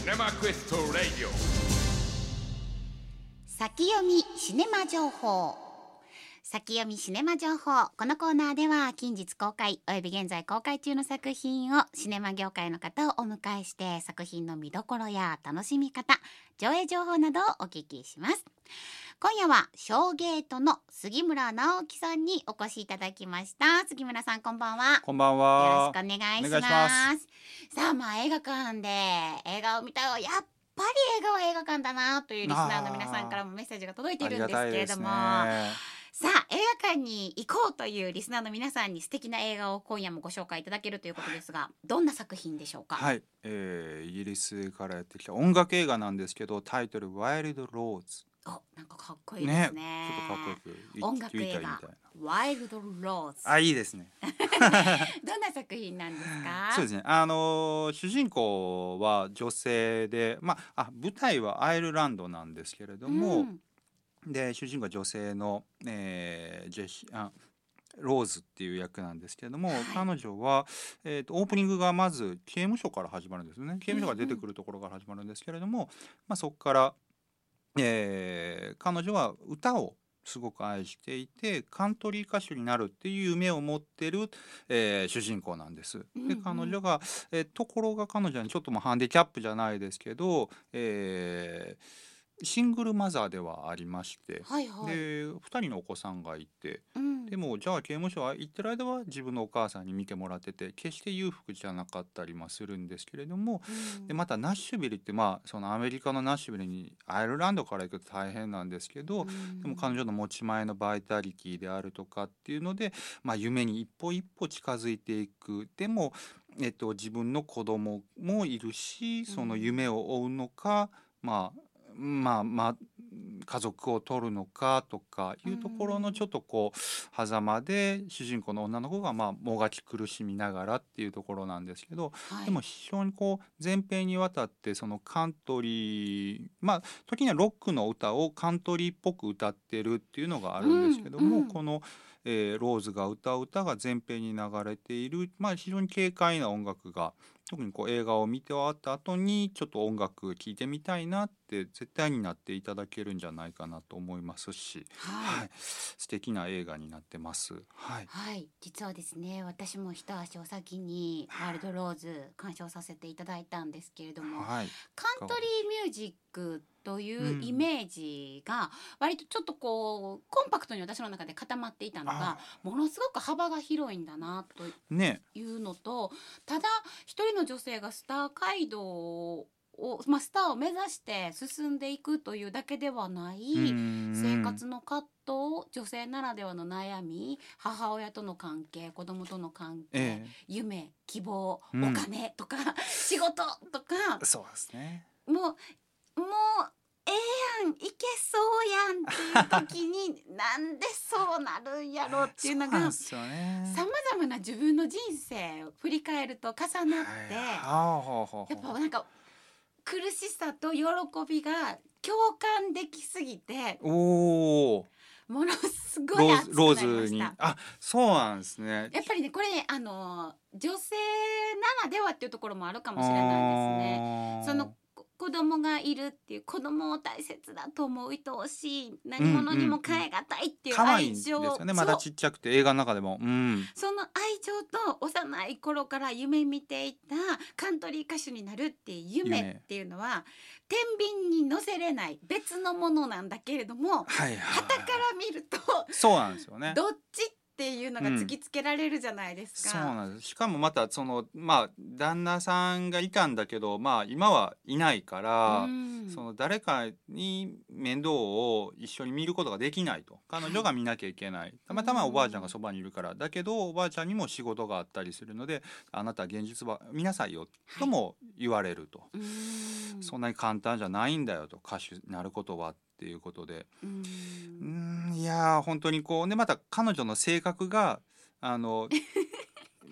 シネマクエストラディオ先読みシネマ情報。先読みシネマ情報。このコーナーでは近日公開および現在公開中の作品をシネマ業界の方をお迎えして作品の見どころや楽しみ方、上映情報などをお聞きします。今夜はショーゲートの杉村直樹さんにお越しいただきました。杉村さんこんばんは。 こんばんは。 よろしくお願いします。 お願いしさあ映画館で映画を見たよ、やっぱり映画は映画館だなというリスナーの皆さんからもメッセージが届いているんですけれども、さあ映画館に行こうというリスナーの皆さんに素敵な映画を今夜もご紹介いただけるということですが、どんな作品でしょうか？ はい、イギリスからやってきた音楽映画なんですけど、タイトルワイルドローズ。 なんかかっこいいですね。 ちょっとかっこよく音楽映画言いたいみたいな。 ワイルドローズ。 あ、いいですね。 どんな作品なんですか？ そうですね。主人公は女性で、舞台はアイルランドなんですけれども、で主人公は女性の、ローズっていう役なんですけれども、彼女は、オープニングがまず刑務所から始まるんですよね。刑務所が出てくるところから始まるんですけれども、そこから、彼女は歌をすごく愛していてカントリー歌手になるっていう夢を持ってる、主人公なんです。で彼女が、ところが彼女はちょっとハンディキャップじゃないですけど、シングルマザーではありまして、で2人のお子さんがいて、でもじゃあ刑務所は行ってる間は自分のお母さんに見てもらってて決して裕福じゃなかったりもするんですけれども、でまたナッシュビルってそのアメリカのナッシュビルにアイルランドから行くと大変なんですけど、でも彼女の持ち前のバイタリティであるとかっていうので、夢に一歩一歩近づいていく。でも、自分の子供もいるし、その夢を追うのか、家族を取るのかとかいうところのちょっと狭間で主人公の女の子がもがき苦しみながらっていうところなんですけど、でも非常に前編にわたってそのカントリー、時にはロックの歌をカントリーっぽく歌ってるっていうのがあるんですけども、このローズが歌う歌が前編に流れている、非常に軽快な音楽が、特に映画を見て終わった後にちょっと音楽聴いてみたいなって絶対になっていただけるんじゃないかなと思いますし、素敵な映画になってます。 実はですね、私も一足お先にワイルドローズ鑑賞させていただいたんですけれども、カントリーミュージックというイメージが割とちょっとコンパクトに私の中で固まっていたのが、ものすごく幅が広いんだなというのと、ただ一人の女性がスター街道をスターを目指して進んでいくというだけではない生活の葛藤、女性ならではの悩み、母親との関係、子供との関係、夢、希望、お金とか仕事とか、 そうですね、 もうええやん、いけそうやんっていう時になんでそうなるんやろっていうのがさまざまな自分の人生を振り返ると重なって、やっぱなんか苦しさと喜びが共感できすぎて、ものすごい熱くなりました。 ローズに。そうなんですね。 やっぱりね、これね、女性ならではっていうところもあるかもしれないですね。その子供がいるっていう、子供を大切だと思う、愛おしい、何者にも代えがたいっていう愛情、 ですよね、まだちっちゃくて映画の中でも、 その愛情と幼い頃から夢見ていたカントリー歌手になるっていう夢っていうのは天秤に乗せれない別のものなんだけれども、傍から見るとそうなんですよね。 どっちっていうのが突きつけられるじゃないですか。 そうなんです。しかもまた旦那さんがいたんだけど、今はいないから、その誰かに面倒を一緒に見ることができないと、彼女が見なきゃいけない、たまたまおばあちゃんがそばにいるから、だけどおばあちゃんにも仕事があったりするので、あなた現実は見なさいよとも言われると、そんなに簡単じゃないんだよと、歌手になることはっていうことで、いや本当にまた彼女の性格が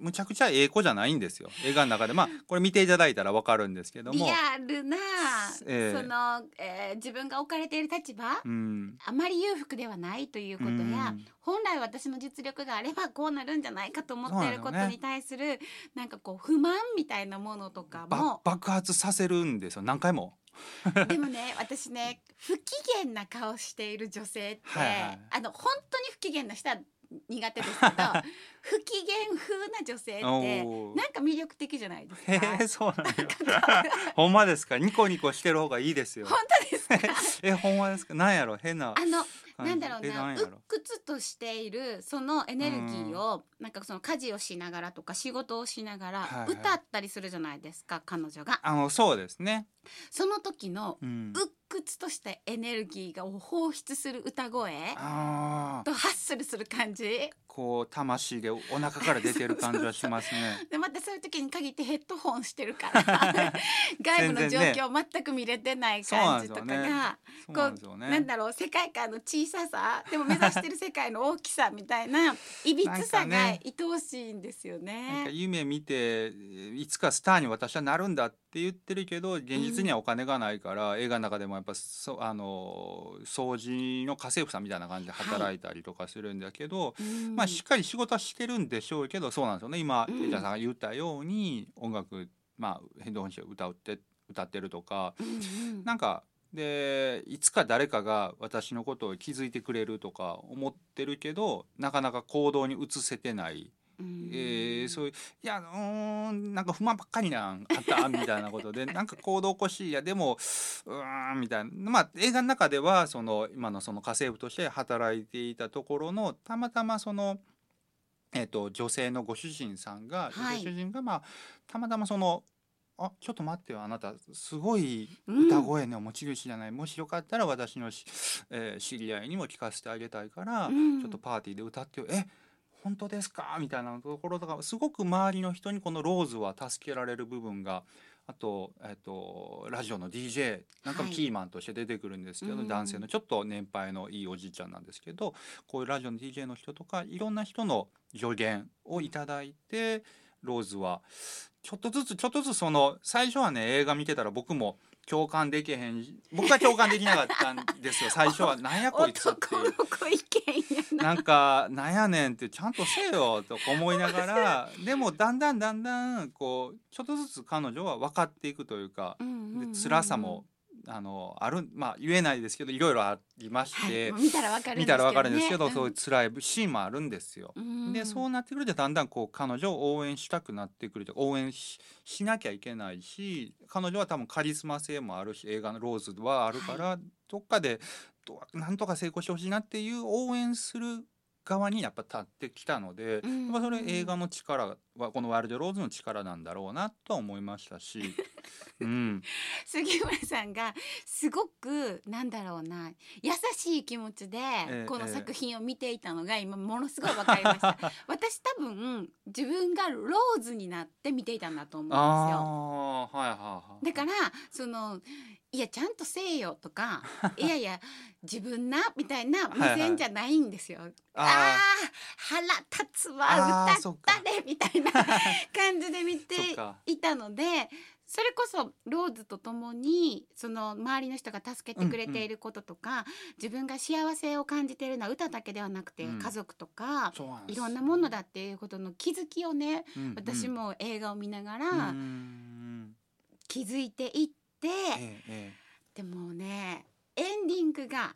むちゃくちゃええ子じゃないんですよ、映画の中で。まあこれ見ていただいたら分かるんですけども、 リアルな、 ええその、自分が置かれている立場、 うんあまり裕福ではないということや、本来私の実力があればこうなるんじゃないかと思っていることに対するなんかこう不満みたいなものとかも爆発させるんですよ、何回も。 でもね、私ね、不機嫌な顔している女性って、 はいはい、 本当に不機嫌な人は苦手ですけど不機嫌風な女性ってなんか魅力的じゃないですか。 そうなんよほんまですか？ニコニコしてる方がいいですよ。 本当ですか？ ほんまですか？なんやろ、変ななんだろうな、鬱屈としているそのエネルギーをなんかその家事をしながらとか仕事をしながら歌ったりするじゃないですか、彼女が。 そうですね。 その時の鬱屈としたエネルギーが放出する歌声とハッスルする感じ、 こう魂でお腹から出てる感じはしますね。 でまたそういう時に限ってヘッドホンしてるから外部の状況を全く見れてない感じとかが、なんだろう、世界観の小ささでも目指してる世界の大きさみたいないびつさが愛おしいんですよね。 なんか夢見ていつかスターに私はなるんだって言ってるけど、現実にはお金がないから、映画の中でもやっぱ掃除の家政婦さんみたいな感じで働いたりとかするんだけど、まあしっかり仕事はしてるんでしょうけど、そうなんですよね。今エイちゃんさんが言ったように音楽、まあヘッドホンして歌ってるとか、なんかでいつか誰かが私のことを気づいてくれるとか思ってるけど、なかなか行動に移せてない。そういういやなんか不満ばっかりなんあったみたいなことでなんか行動起こし、いやでもみたいな、まあ映画の中ではその今のその家政婦として働いていたところのたまたまその女性のご主人さんが、ご主人がまあたまたまそのちょっと待ってよ、あなたすごい歌声の持ち主じゃない、もしよかったら私の知り合いにも聞かせてあげたいから、ちょっとパーティーで歌ってよ、本当ですかみたいなところとか、すごく周りの人にこのローズは助けられる部分が、あと、ラジオの DJ なんかもキーマンとして出てくるんですけど、男性のちょっと年配のいいおじいちゃんなんですけど、こういうラジオの DJ の人とかいろんな人の助言をいただいて、ローズはちょっとずつその最初はね、映画見てたら僕も共感できへん、僕は共感できなかったんですよ最初は。なんやこいつってなんかなんやねんってちゃんとせよとか思いながらでもだんだんこうちょっとずつ彼女は分かっていくというか、で辛さもある、まあ言えないですけどいろいろありまして、 見たら分かるんですけど、 そういう辛いシーンもあるんですよ。でそうなってくるとだんだんこう彼女を応援したくなってくると、応援 しなきゃいけないし、彼女は多分カリスマ性もあるし、映画のローズはあるから、どっかでなんとか成功してほしいなっていう応援する側にやっぱ立ってきたので、やっぱそれ映画の力はこのワイルドローズの力なんだろうなと思いましたし杉村さんがすごくなんだろうな、優しい気持ちでこの作品を見ていたのが今ものすごい分かりました私多分自分がローズになって見ていたんだと思うんですよ。だからそのいやちゃんとせえよとかいやいや自分なみたいな目線じゃないんですよ。腹立つわ歌ったれみたいな感じで見ていたので、それこそローズとともにその周りの人が助けてくれていることとか、自分が幸せを感じているのは歌だけではなくて、家族とかいろんなものだっていうことの気づきをね、私も映画を見ながら気づいていって、でもねエンディングが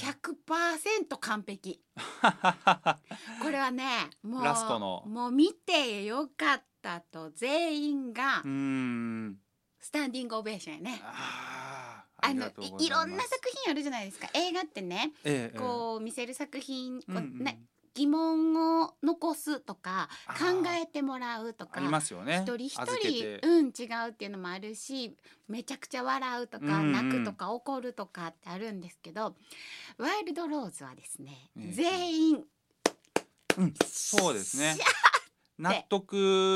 100% 完璧これはねラストのもう見てよかったと全員がスタンディングオベーションやね。いろんな作品あるじゃないですか。映画ってね、こう見せる作品、疑問を残すとか考えてもらうとか、一人一人違うっていうのもあるし、めちゃくちゃ笑うとか泣くとか怒るとかってあるんですけど、ワイルドローズはですね、全員そうですね納得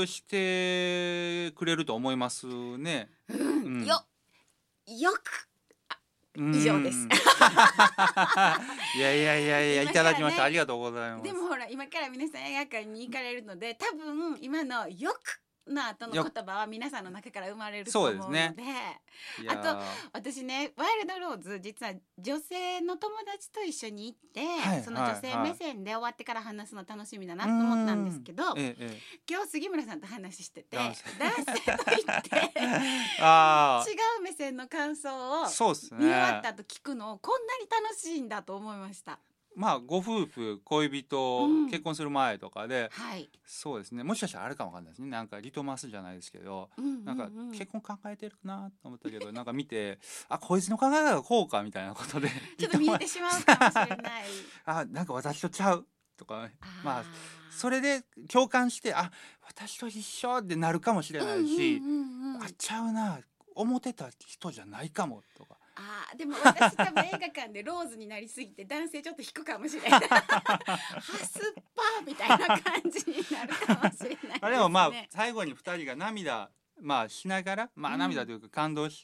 してくれると思いますね。よく以上です。 いやいやいやいや、いただきました。ありがとうございます。 でもほら今から皆さん映画館に行かれるので、多分今のよくな後の言葉は皆さんの中から生まれると思うので、あと私ね、ワイルドローズ実は女性の友達と一緒に行って、その女性目線で終わってから話すの楽しみだなと思ったんですけど、今日杉村さんと話してて、男性と言って違う目線の感想を見終わった後聞くのをこんなに楽しいんだと思いました。 まあご夫婦恋人、結婚する前とかで、そうですね、もしかしたらあるかもわかんないですね。なんかリトマスじゃないですけど、なんか結婚考えてるなと思ったけど、なんか見てこいつの考え方がこうかみたいなことでちょっと見えてしまうかもしれないなんか私とちゃうとか、まあそれで共感して私と一緒ってなるかもしれないし、ちゃうな、思ってた人じゃないかもとか。 でも私多分映画館でローズになりすぎて男性ちょっと引くかもしれないハスッパーみたいな感じになるかもしれないですね。 でもまあ最後に2人が涙しながら、涙というか感動して、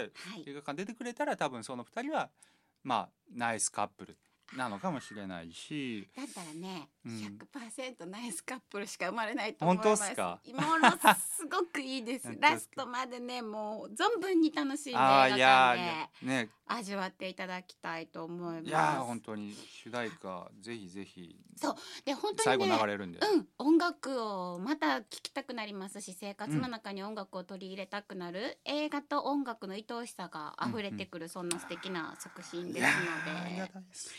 映画館出てくれたら多分その2人はナイスカップルなのかもしれないし、 だったらね、100% ナイスカップルしか生まれないと思います。 本当ですか？ ものすごくいいですラストまでね、もう存分に楽しんで映画館で味わっていただきたいと思います。 いや本当に主題歌ぜひぜひ。 そうで本当にね、 最後流れるんで、 音楽をまた聴きたくなりますし、生活の中に音楽を取り入れたくなる、映画と音楽の愛おしさが溢れてくる、そんな素敵な作品ですので。ありがたいです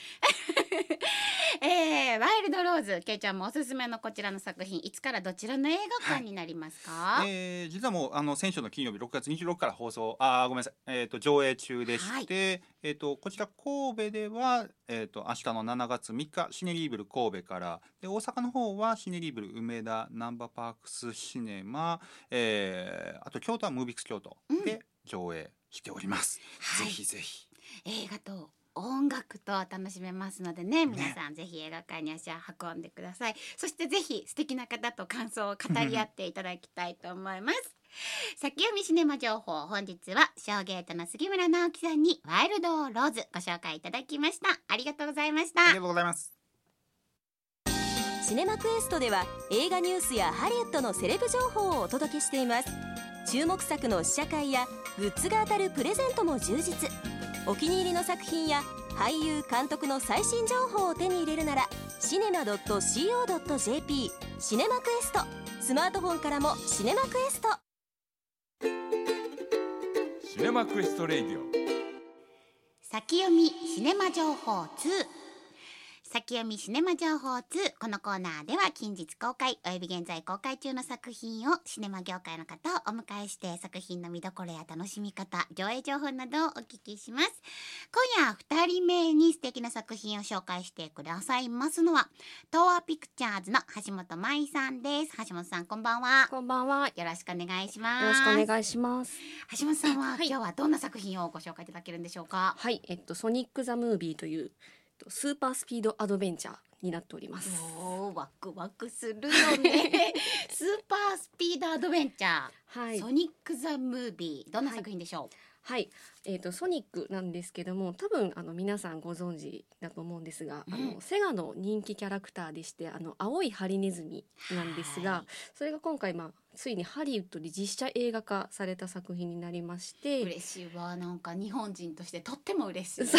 ワイルドローズ、けいちゃんもおすすめのこちらの作品、いつからどちらの映画館になりますか？ 実はもう先週の金曜日6月26日から放送ごめんなさい、上映中でして、こちら神戸では、明日の7月3日シネリーブル神戸からで、大阪の方はシネリーブル梅田ナンバーパークスシネマ、あと京都はムービックス京都で上映しております、ぜひぜひ映画と音楽と楽しめますのでね、皆さんぜひ映画館に足を運んでください。そしてぜひ素敵な方と感想を語り合っていただきたいと思います先読みシネマ情報、本日はショーゲートの杉村直樹さんにワイルドローズご紹介いただきました。ありがとうございました。 ありがとうございます。 シネマクエストでは映画ニュースやハリウッドのセレブ情報をお届けしています。注目作の試写会やグッズが当たるプレゼントも充実。お気に入りの作品や俳優監督の最新情報を手に入れるならシネマ .co.jp シネマクエスト、スマートフォンからもシネマクエスト。 シネマクエストレイディオ先読みシネマ情報2。先読みシネマ情報2、このコーナーでは近日公開および現在公開中の作品をシネマ業界の方をお迎えして作品の見どころや楽しみ方、上映情報などをお聞きします。今夜2人目に素敵な作品を紹介してくださいますのは東亜ピクチャーズの橋本舞さんです。橋本さん、こんばんは。 こんばんは。 よろしくお願いします。 よろしくお願いします。 橋本さんは、今日はどんな作品をご紹介いただけるんでしょうか？ はい、ソニック・ザ・ムービーというスーパースピードアドベンチャーになっております。 ワクワクするよねスーパースピードアドベンチャー、ソニック・ザ・ムービー、どんな作品でしょう？ はい、ソニックなんですけども、多分皆さんご存知だと思うんですが、セガの人気キャラクターでして青いハリネズミなんですが、それが今回ついにハリウッドで実写映画化された作品になりまして、 嬉しいわ。なんか日本人としてとっても嬉しい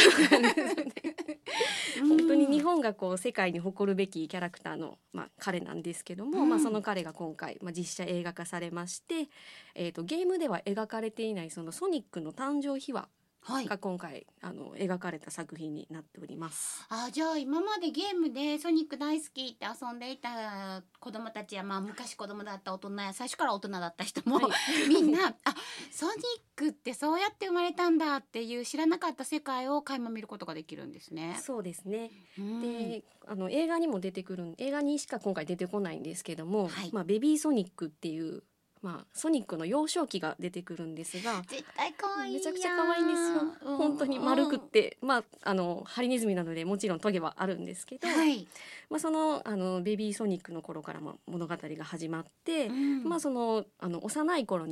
本当に日本が世界に誇るべきキャラクターの、彼なんですけども、その彼が今回、実写映画化されまして、ゲームでは描かれていないそのソニックの誕生秘話が今回、描かれた作品になっております。 じゃあ今までゲームでソニック大好きって遊んでいた子供たちや、昔子供だった大人や最初から大人だった人も、みんなソニックってそうやって生まれたんだっていう知らなかった世界を垣間見ることができるんですね。 そうですね。で映画にも出てくる、映画にしか今回出てこないんですけども、ベビーソニックっていうソニックの幼少期が出てくるんですが、 絶対可愛いやん。 めちゃくちゃ可愛いんですよ。本当に丸くって、ハリネズミなのでもちろんトゲはあるんですけど、そのベビーソニックの頃から物語が始まって、その幼い頃に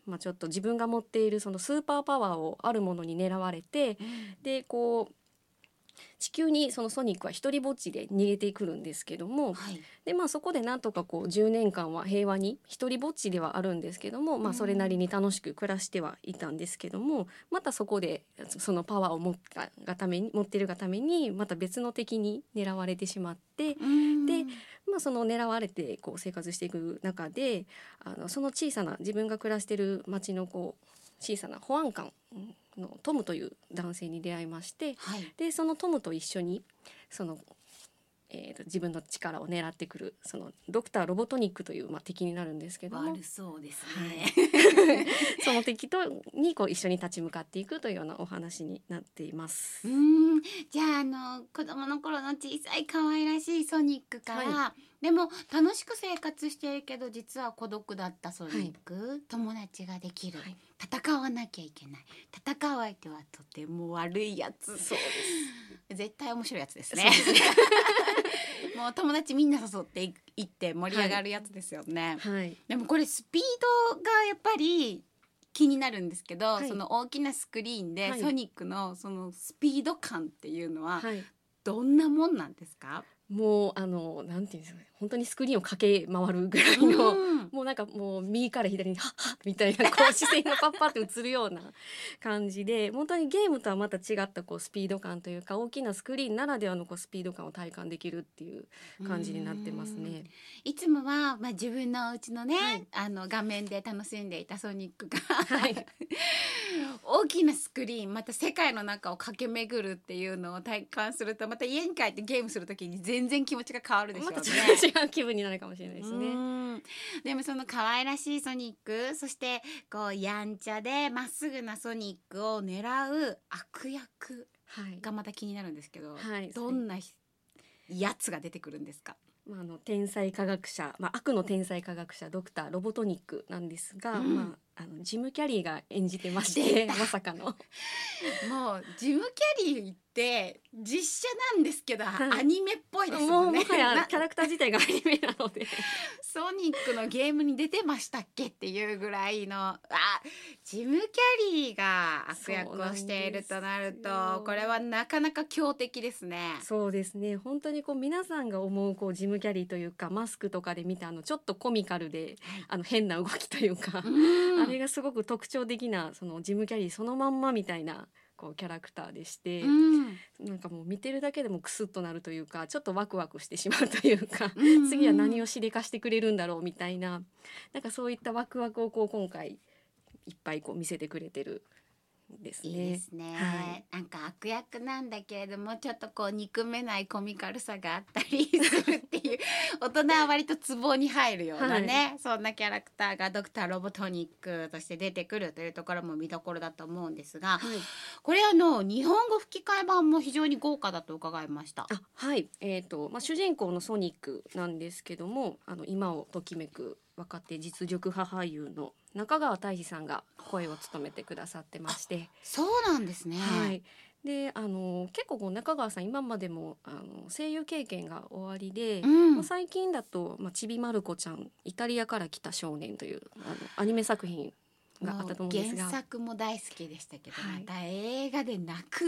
ちょっと自分が持っているそのスーパーパワーをあるものに狙われて、でこう地球にそのソニックは一人ぼっちで逃げてくるんですけども、でそこでなんとかこう10年間は平和に一人ぼっちではあるんですけども、それなりに楽しく暮らしてはいたんですけども、またそこでそのパワーを持っているがためにまた別の敵に狙われてしまって、でその狙われてこう生活していく中でその小さな自分が暮らしている町のこう小さな保安官のトムという男性に出会いまして、でそのトムと一緒にその、自分の力を狙ってくるそのドクター・ロボトニックという、敵になるんですけども、 悪そうですね、 その敵にこう一緒に立ち向かっていくというようなお話になっています。 じゃあ子供の頃の小さい可愛らしいソニックから、でも楽しく生活しているけど実は孤独だったソニック、友達ができる、戦わなきゃいけない、戦う相手はとても悪いやつ、 そうです絶対面白いやつですねもう友達みんな誘っていって盛り上がるやつですよね、でもこれスピードがやっぱり気になるんですけど、その大きなスクリーンでソニックのそのスピード感っていうのはどんなもんなんですか？ もうなんていうんですかね、本当にスクリーンを駆け回るぐらいの、もうなんかもう右から左にハッハッみたいなこう視線がパッパって映るような感じで、本当にゲームとはまた違ったこうスピード感というか、大きなスクリーンならではのこうスピード感を体感できるっていう感じになってますね。 いつもは、自分のうちのね、画面で楽しんでいたソニックが、大きなスクリーン、また世界の中を駆け巡るっていうのを体感すると、また家に帰ってゲームするときに全然気持ちが変わるでしょうね。 また違う気分になるかもしれないですね。 でもその可愛らしいソニック、そしてこうやんちゃでまっすぐなソニックを狙う悪役がまた気になるんですけど、どんなやつが出てくるんですか？ 天才科学者、悪の天才科学者ドクター・ロボトニックなんですが、ジム・キャリーが演じてましてまさかのもうジム・キャリーって実写なんですけど、アニメっぽいですよね。 もはやキャラクター自体がアニメなのでソニックのゲームに出てましたっけっていうぐらいのジム・キャリーが悪役をしているとなると、これはなかなか強敵ですね。 そうですね、本当にこう皆さんが思うこうジム・キャリーというか、マスクとかで見たちょっとコミカルで、変な動きというか、あれがすごく特徴的なそのジム・キャリーそのまんまみたいなこうキャラクターでして、なんかもう見てるだけでもクスッとなるというか、ちょっとワクワクしてしまうというか、次は何をしでかしてくれるんだろうみたいな、なんかそういったワクワクをこう今回いっぱいこう見せてくれてるですね。 いいですね、なんか悪役なんだけれどもちょっとこう憎めないコミカルさがあったりするっていう大人は割とツボに入るようなね、そんなキャラクターがドクター・ロボトニックとして出てくるというところも見どころだと思うんですが、これ日本語吹き替え版も非常に豪華だと伺いました。 主人公のソニックなんですけども、今をときめく若手実力派俳優の中川大志さんが声を務めてくださってまして。 そうなんですね。 で結構中川さん今までも声優経験がおありで、最近だとちびまる子ちゃんイタリアから来た少年というアニメ作品があったと思うんですが、 原作も大好きでしたけど、また映画で泣く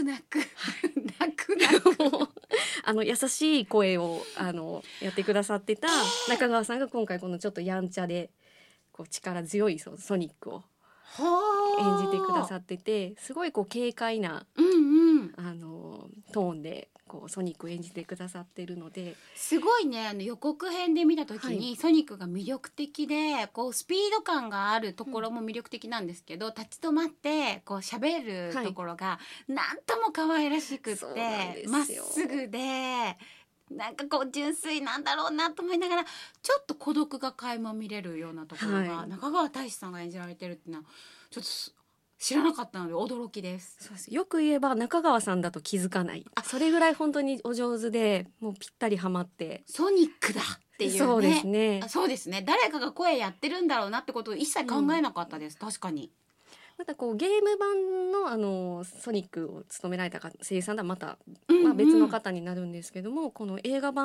優しい声をやってくださってた中川さんが今回このちょっとやんちゃでこう力強いソニックを演じてくださってて、すごいこう軽快な、トーンでこうソニックを演じてくださってるので、 すごいね。予告編で見た時に、ソニックが魅力的でこうスピード感があるところも魅力的なんですけど、立ち止まってこう喋るところがなんとも可愛らしくってまっすぐで、なんかこう純粋なんだろうなと思いながら、ちょっと孤独が垣間見れるようなところが、中川大志さんが演じられてるっていうのはちょっと知らなかったので驚きです。 そうです。よく言えば中川さんだと気づかない、それぐらい本当にお上手で、もうぴったりハマってソニックだっていうね。 そうですね。 そうですね。誰かが声やってるんだろうなってことを一切考えなかったです。確かに。 またこうゲーム版のソニックを務められた声優さんとはまた、別の方になるんですけども、この映画版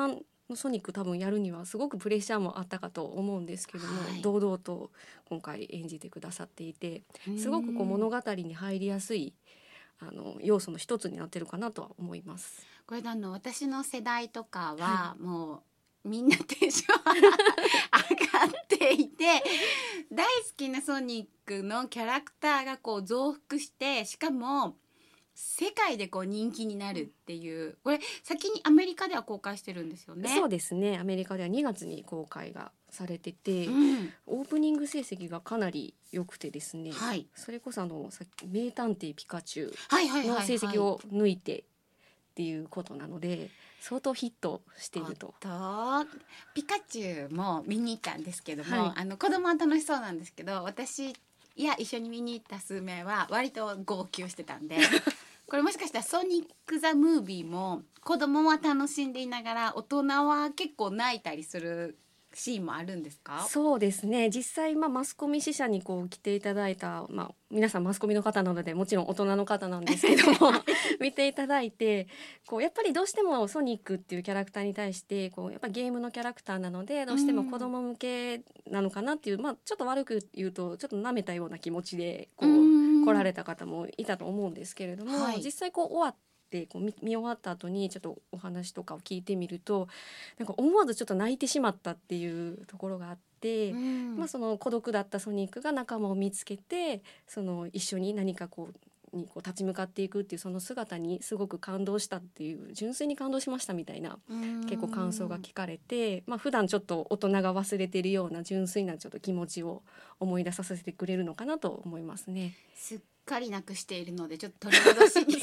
のソニック多分やるにはすごくプレッシャーもあったかと思うんですけども、 はい、 堂々と今回演じてくださっていて、すごくこう物語に入りやすい要素の一つになってるかなとは思います。 これ私の世代とかはもうみんなテンション上がっていて大好きなソニックのキャラクターがこう増幅して、しかも世界でこう人気になるっていう、これ先にアメリカでは公開してるんですよね。 そうですね、アメリカでは2月に公開がされてて、オープニング成績がかなり良くてですね、 はい、 それこそさっき名探偵ピカチュウのはいはいはいはい成績を抜いてっていうことなので、相当ヒットしていると。 ピカチュウも見に行ったんですけども、 はい、 子供は楽しそうなんですけど、私一緒に見に行った数名は割と号泣してたんでこれもしかしたらソニック・ザ・ムービーも子供は楽しんでいながら大人は結構泣いたりするシーンもあるんですか？ そうですね、実際マスコミ支社に来ていただいた、皆さんマスコミの方なのでもちろん大人の方なんですけども見ていただいて、やっぱりどうしてもソニックっていうキャラクターに対してやっぱゲームのキャラクターなのでどうしても子供向けなのかなっていう、ちょっと悪く言うとちょっと舐めたような気持ちで来られた方もいたと思うんですけれども、 はい、 実際終わって見終わった後にちょっとお話とかを聞いてみると、なんか思わずちょっと泣いてしまったっていうところがあって、その孤独だったソニックが仲間を見つけて一緒に何かに立ち向かっていくっていうその姿にすごく感動したっていう、純粋に感動しましたみたいな結構感想が聞かれて、普段ちょっと大人が忘れているような純粋なちょっと気持ちを思い出させてくれるのかなと思いますね。 すっかりなくしているのでちょっと取り戻しに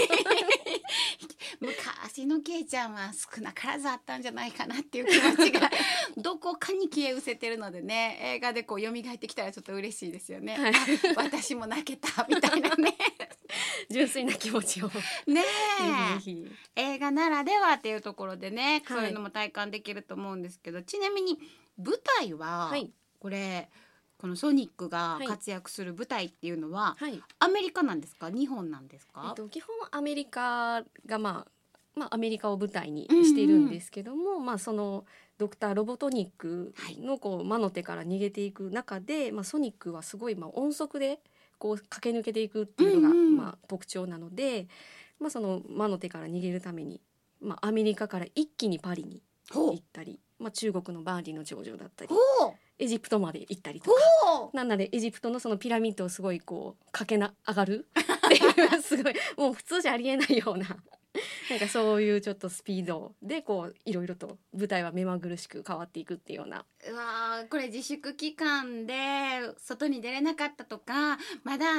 昔のケイちゃんは少なからずあったんじゃないかなっていう気持ちがどこかに消え失せてるのでね、映画で蘇ってきたらちょっと嬉しいですよね、はい、私も泣けたみたいなね純粋な気持ちをね映画ならではっていうところでね、そういうのも体感できると思うんですけど、ちなみに舞台はこのソニックが活躍する舞台っていうのは、アメリカなんですか、日本なんですか？ 基本アメリカがアメリカを舞台にしているんですけども、そのドクターロボトニックの魔の手から逃げていく中で、ソニックはすごい音速で駆け抜けていくっていうのが特徴なので、その魔の手から逃げるために、アメリカから一気にパリに行ったり、中国の万里の長城だったりエジプトまで行ったりとか、なのでエジプトのそのピラミッドをすごい駆け上がるっていうすごいもう普通じゃありえないようななんかそういうちょっとスピードでいろいろと舞台は目まぐるしく変わっていくっていうような。 うわこれ自粛期間で外に出れなかったとか、まだ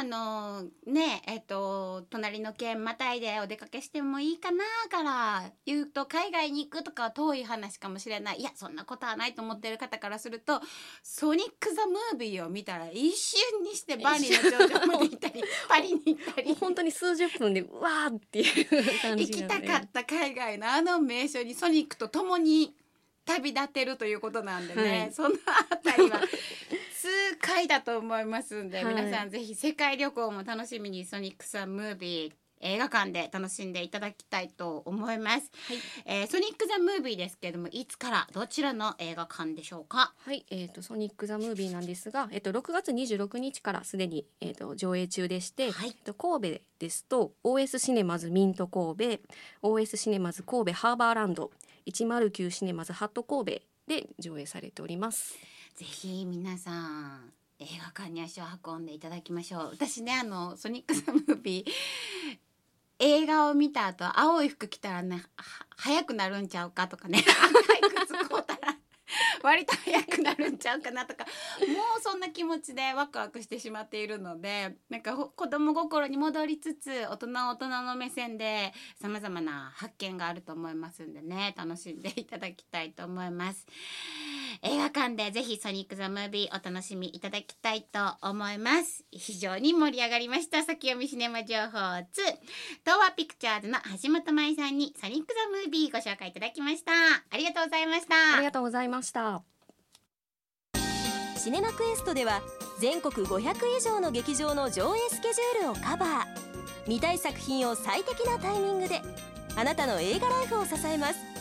隣の県またいでお出かけしてもいいかなから言うと海外に行くとかは遠い話かもしれない。いやそんなことはないと思ってる方からすると、ソニック・ザ・ムービーを見たら一瞬にしてバリの頂上まで行ったりパリに行ったり本当に数十分でうわーっていう感じ行きたかった海外の名所にソニックと共に旅立てるということなんでね、そのあたりは痛快だと思いますんで、皆さんぜひ世界旅行も楽しみにソニック・ザ・ムービー映画館で楽しんでいただきたいと思います、ソニック・ザ・ムービーですけれども、いつからどちらの映画館でしょうか？ ソニック・ザ・ムービーなんですが、6月26日からすでに、上映中でして、神戸ですと OS シネマズミント神戸、 OS シネマズ神戸ハーバーランド、109シネマズハット神戸で上映されております。 ぜひ皆さん映画館に足を運んでいただきましょう。私ねソニック・ザ・ムービー映画を見た後青い服着たらね早くなるんちゃうかとかね赤い靴買うたら割と早くなるんちゃうかなとか、もうそんな気持ちでワクワクしてしまっているので、なんか子供心に戻りつつ大人の目線でさまざまな発見があると思いますんでね、楽しんでいただきたいと思います。映画館でぜひソニック・ザ・ムービーお楽しみいただきたいと思います。非常に盛り上がりました先読みシネマ情報2、東和ピクチャーズの橋本舞さんにソニック・ザ・ムービーご紹介いただきました。ありがとうございました。 ありがとうございました。 シネマクエストでは全国500以上の劇場の上映スケジュールをカバー。見たい作品を最適なタイミングであなたの映画ライフを支えます。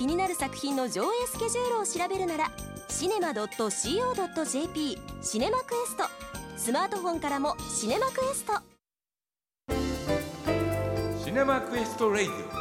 気になる作品の上映スケジュールを調べるならcinema.co.jp シネマクエスト、スマートフォンからもシネマクエスト。 シネマクエストレイディオ